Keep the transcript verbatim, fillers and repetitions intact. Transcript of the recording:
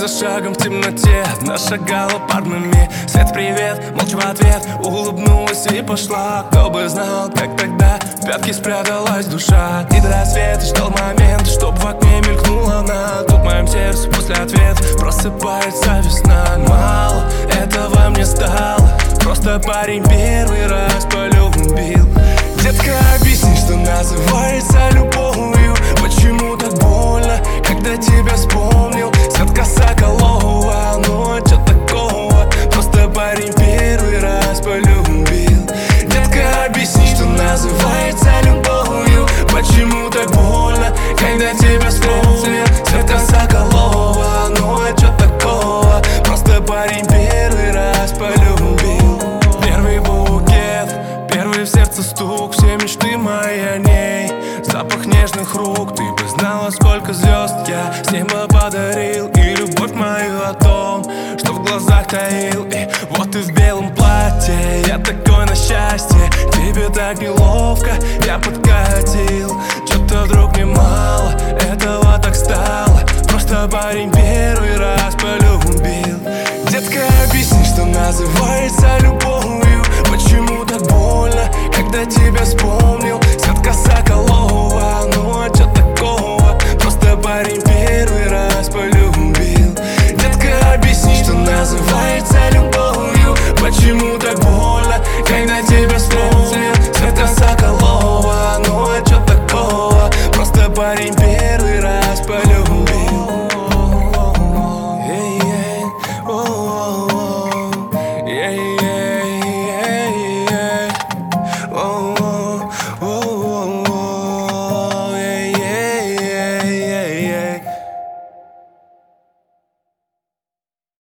за шагом в темноте она шагала парными. Свет, привет, молча в ответ, улыбнулась и пошла. Кто бы знал, как тогда в пятки спряталась душа. И до рассвета ждал момент, чтоб в окне мелькнула она. Тут в моем сердце после ответа просыпается весна. Мало этого мне стало, просто парень первый раз полюбил. Детка, объясни, что называется любовью. Почему так больно, когда тебя вспомнил? Светка Соколова, ну чё такого? Просто парень первый раз полюбил. Детка, объясни, что называется любовью. Почему так больно, когда тебя вспомнил? Светка Соколова, ну чё такого? Просто парень первый раз полюбил. Первый букет, первый в сердце стук, все мечты мои о ней. Запах нежных рук, ты бы знала, сколько звезд я с неба подарил. И любовь мою о том, что в глазах таил. И вот ты в белом платье, я такой на счастье. Тебе так неловко, я подкатил. Чё-то вдруг мне мало, этого так стало. Просто парень первый раз